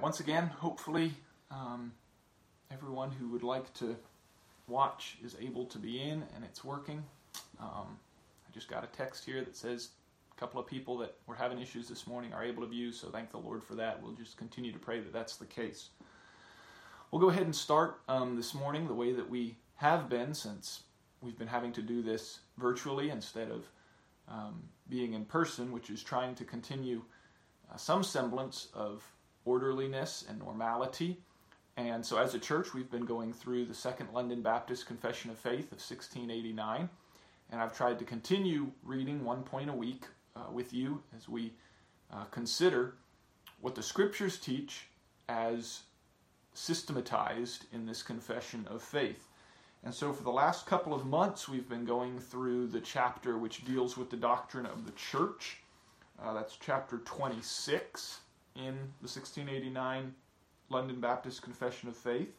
once again, hopefully everyone who would like to watch is able to be in and it's working. I just got a text here that says a couple of people that were having issues this morning are able to view, so thank the Lord for that. We'll just continue to pray that that's the case. We'll go ahead and start this morning the way that we have been, since we've been having to do this virtually instead of being in person, which is trying to continue some semblance of orderliness and normality. And so as a church, we've been going through the Second London Baptist Confession of Faith of 1689, and I've tried to continue reading 1 point a week with you as we consider what the Scriptures teach as systematized in this confession of faith. And so for the last couple of months, we've been going through the chapter which deals with the doctrine of the church. That's chapter 26 in the 1689 London Baptist Confession of Faith.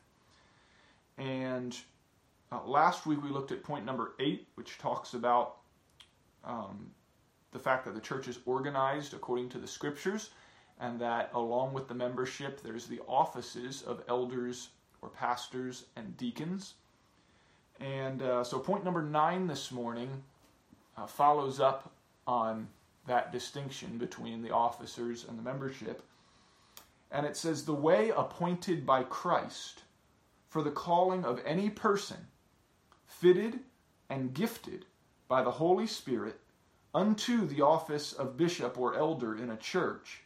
And last week we looked at point number 8, which talks about the fact that the church is organized according to the Scriptures, and that along with the membership there's the offices of elders or pastors and deacons. And so point number 9 this morning follows up on that distinction between the officers and the membership. And it says, "The way appointed by Christ for the calling of any person, fitted and gifted by the Holy Spirit unto the office of bishop or elder in a church,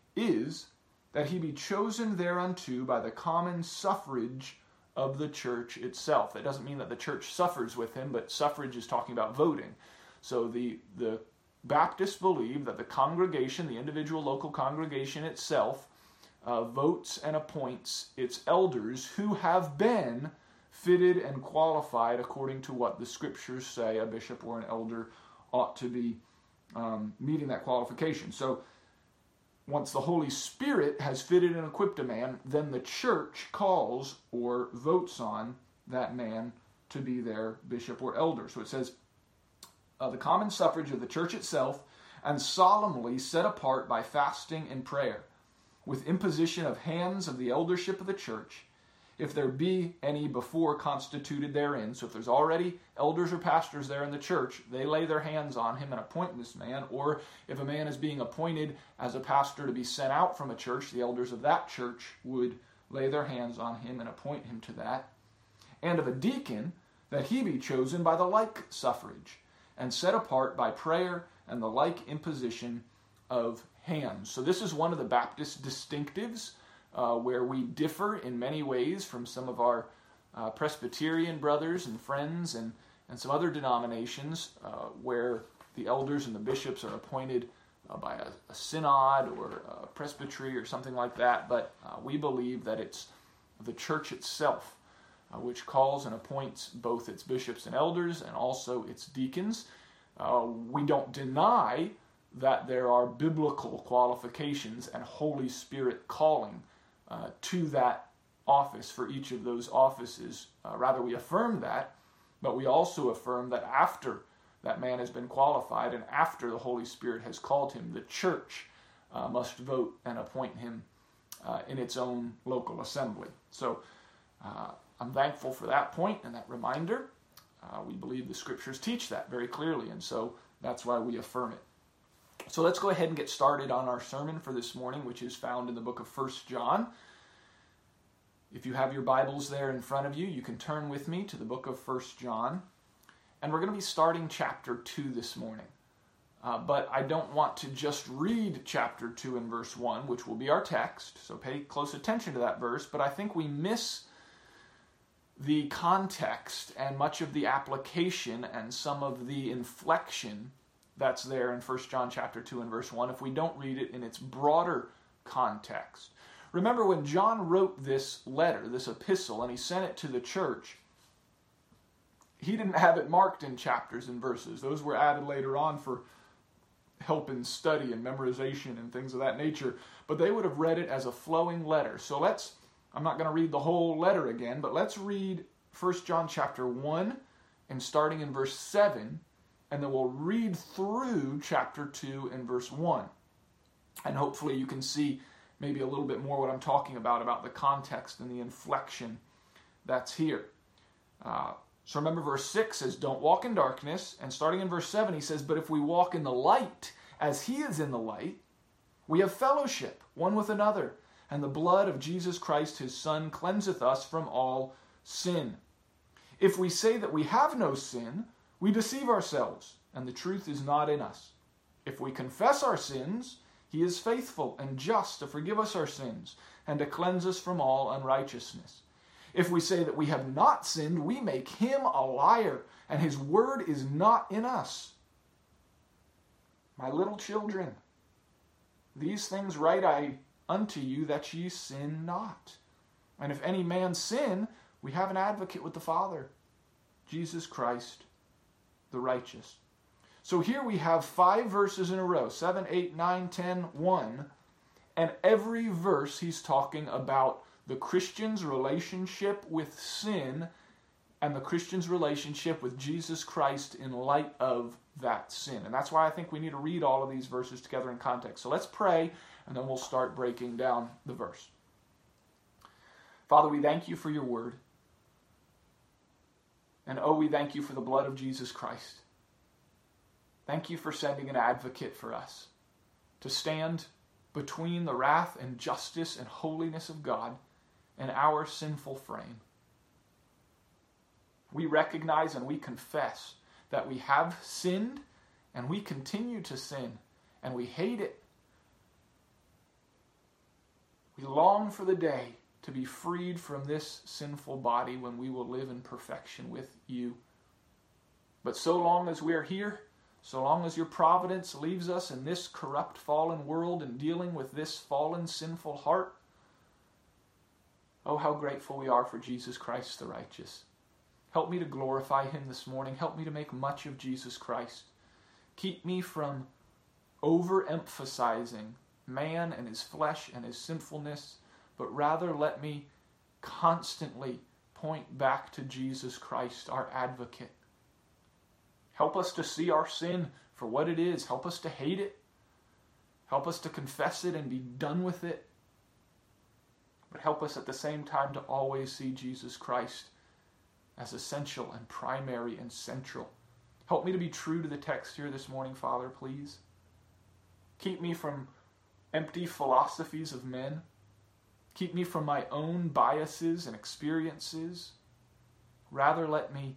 is that he be chosen thereunto by the common suffrage of the church itself." That doesn't mean that the church suffers with him, but suffrage is talking about voting. So the Baptists believe that the congregation, the individual local congregation itself, votes and appoints its elders who have been fitted and qualified according to what the Scriptures say a bishop or an elder ought to be meeting that qualification. So once the Holy Spirit has fitted and equipped a man, then the church calls or votes on that man to be their bishop or elder. So it says, the common suffrage of the church itself, and solemnly set apart by fasting and prayer, with imposition of hands of the eldership of the church, if there be any before constituted therein. So if there's already elders or pastors there in the church, they lay their hands on him and appoint this man. Or if a man is being appointed as a pastor to be sent out from a church, the elders of that church would lay their hands on him and appoint him to that. And of a deacon, that he be chosen by the like suffrage, and set apart by prayer and the like imposition of hands. So this is one of the Baptist distinctives where we differ in many ways from some of our Presbyterian brothers and friends and some other denominations where the elders and the bishops are appointed by a synod or a presbytery or something like that. But we believe that it's the church itself which calls and appoints both its bishops and elders and also its deacons. We don't deny that there are biblical qualifications and Holy Spirit calling to that office for each of those offices. Rather, we affirm that, but we also affirm that after that man has been qualified and after the Holy Spirit has called him, the church must vote and appoint him in its own local assembly. So I'm thankful for that point and that reminder. We believe the Scriptures teach that very clearly, and so that's why we affirm it. So let's go ahead and get started on our sermon for this morning, which is found in the book of 1 John. If you have your Bibles there in front of you, you can turn with me to the book of 1 John. And we're going to be starting chapter 2 this morning. But I don't want to just read chapter 2 and verse 1, which will be our text, so pay close attention to that verse. But I think we miss the context and much of the application and some of the inflection that's there in 1 John chapter 2 and verse 1 if we don't read it in its broader context. Remember when John wrote this letter, this epistle, and he sent it to the church, he didn't have it marked in chapters and verses. Those were added later on for help in study and memorization and things of that nature. But they would have read it as a flowing letter. So I'm not going to read the whole letter again, but let's read 1 John chapter 1 and starting in verse 7, and then we'll read through chapter 2 and verse 1. And hopefully you can see maybe a little bit more what I'm talking about the context and the inflection that's here. So remember verse 6 says, don't walk in darkness. And starting in verse 7, he says, but if we walk in the light as he is in the light, we have fellowship one with another. And the blood of Jesus Christ, his Son, cleanseth us from all sin. If we say that we have no sin, we deceive ourselves, and the truth is not in us. If we confess our sins, he is faithful and just to forgive us our sins and to cleanse us from all unrighteousness. If we say that we have not sinned, we make him a liar, and his word is not in us. My little children, these things write I unto you, that ye sin not. And if any man sin, we have an advocate with the Father, Jesus Christ, the righteous. So here we have 5 verses in a row, 7, 8, 9, 10, 1. And every verse he's talking about the Christian's relationship with sin and the Christian's relationship with Jesus Christ in light of that sin. And that's why I think we need to read all of these verses together in context. So let's pray, and then we'll start breaking down the verse. Father, we thank you for your word. And we thank you for the blood of Jesus Christ. Thank you for sending an advocate for us to stand between the wrath and justice and holiness of God and our sinful frame. We recognize and we confess that we have sinned and we continue to sin and we hate it. We long for the day to be freed from this sinful body when we will live in perfection with you. But so long as we are here, so long as your providence leaves us in this corrupt, fallen world and dealing with this fallen, sinful heart, oh, how grateful we are for Jesus Christ the righteous. Help me to glorify him this morning. Help me to make much of Jesus Christ. Keep me from overemphasizing man and his flesh and his sinfulness, but rather let me constantly point back to Jesus Christ, our advocate. Help us to see our sin for what it is. Help us to hate it. Help us to confess it and be done with it. But help us at the same time to always see Jesus Christ as essential and primary and central. Help me to be true to the text here this morning, Father, please. Keep me from empty philosophies of men. Keep me from my own biases and experiences. Rather, let me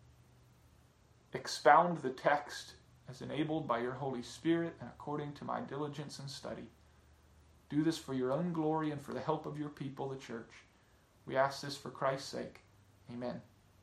expound the text as enabled by your Holy Spirit and according to my diligence and study. Do this for your own glory and for the help of your people, the church. We ask this for Christ's sake. Amen.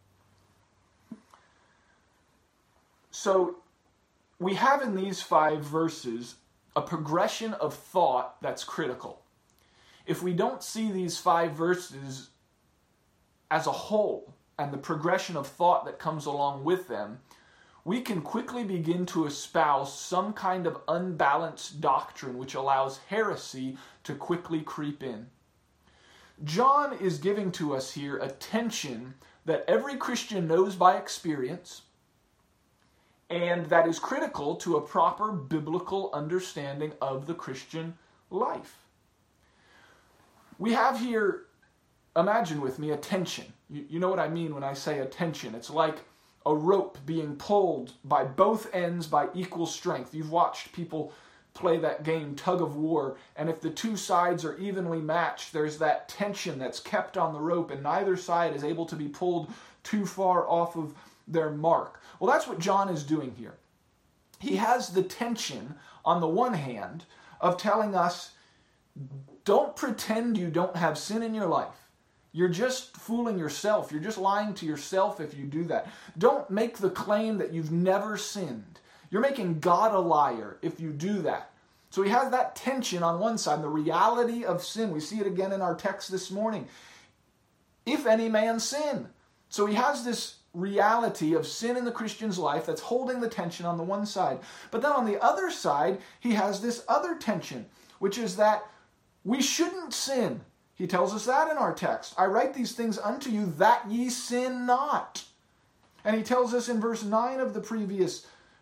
So, we have in these 5 verses a progression of thought that's critical. If we don't see these 5 verses as a whole and the progression of thought that comes along with them, we can quickly begin to espouse some kind of unbalanced doctrine which allows heresy to quickly creep in. John is giving to us here a tension that every Christian knows by experience and that is critical to a proper biblical understanding of the Christian life. We have here, imagine with me, a tension. You know what I mean when I say a tension. It's like a rope being pulled by both ends by equal strength. You've watched people play that game, tug of war, and if the 2 sides are evenly matched, there's that tension that's kept on the rope, and neither side is able to be pulled too far off of their mark. Well, that's what John is doing here. He has the tension, on the one hand, of telling us, don't pretend you don't have sin in your life. You're just fooling yourself. You're just lying to yourself if you do that. Don't make the claim that you've never sinned. You're making God a liar if you do that. So he has that tension on one side, the reality of sin. We see it again in our text this morning. If any man sin. So he has this reality of sin in the Christian's life that's holding the tension on the one side. But then on the other side, he has this other tension, which is that we shouldn't sin. He tells us that in our text. I write these things unto you that ye sin not. And he tells us in verse 9 of the previous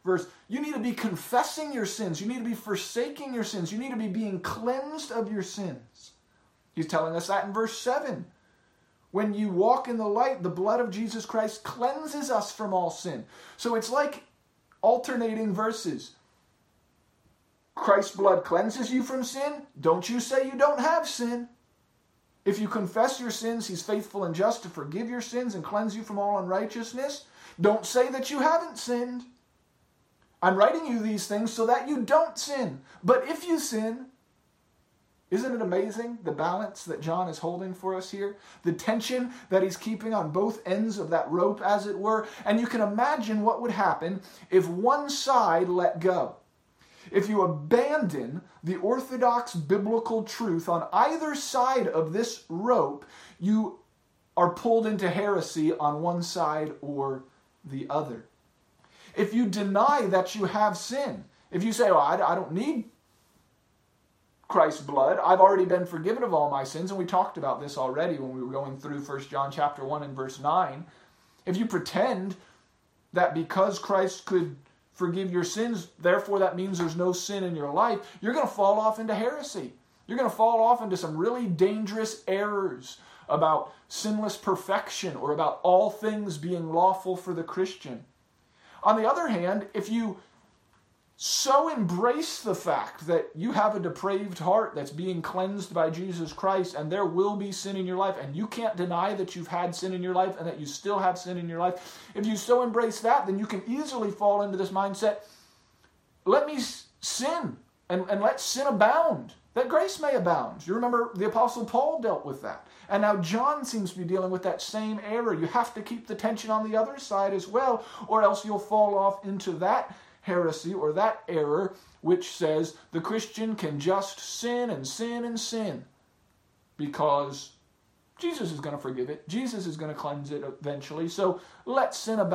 verse, you need to be confessing your sins. You need to be forsaking your sins. You need to be being cleansed of your sins. He's telling us that in verse 7. When you walk in the light, the blood of Jesus Christ cleanses us from all sin. So it's like alternating verses. Christ's blood cleanses you from sin. Don't you say you don't have sin. If you confess your sins, he's faithful and just to forgive your sins and cleanse you from all unrighteousness. Don't say that you haven't sinned. I'm writing you these things so that you don't sin. But if you sin, isn't it amazing the balance that John is holding for us here? The tension that he's keeping on both ends of that rope, as it were. And you can imagine what would happen if one side let go. If you abandon the orthodox biblical truth on either side of this rope, you are pulled into heresy on one side or the other. If you deny that you have sin, if you say, oh, I don't need Christ's blood, I've already been forgiven of all my sins, and we talked about this already when we were going through 1 John chapter 1 and verse 9. If you pretend that because Christ could forgive your sins, therefore that means there's no sin in your life, you're going to fall off into heresy. You're going to fall off into some really dangerous errors about sinless perfection or about all things being lawful for the Christian. On the other hand, if you so embrace the fact that you have a depraved heart that's being cleansed by Jesus Christ and there will be sin in your life and you can't deny that you've had sin in your life and that you still have sin in your life, if you so embrace that, then you can easily fall into this mindset, let me sin and let sin abound, that grace may abound. You remember the Apostle Paul dealt with that. And now John seems to be dealing with that same error. You have to keep the tension on the other side as well, or else you'll fall off into that heresy or that error which says the Christian can just sin and sin and sin because Jesus is going to forgive it. Jesus is going to cleanse it eventually. So let sin abound.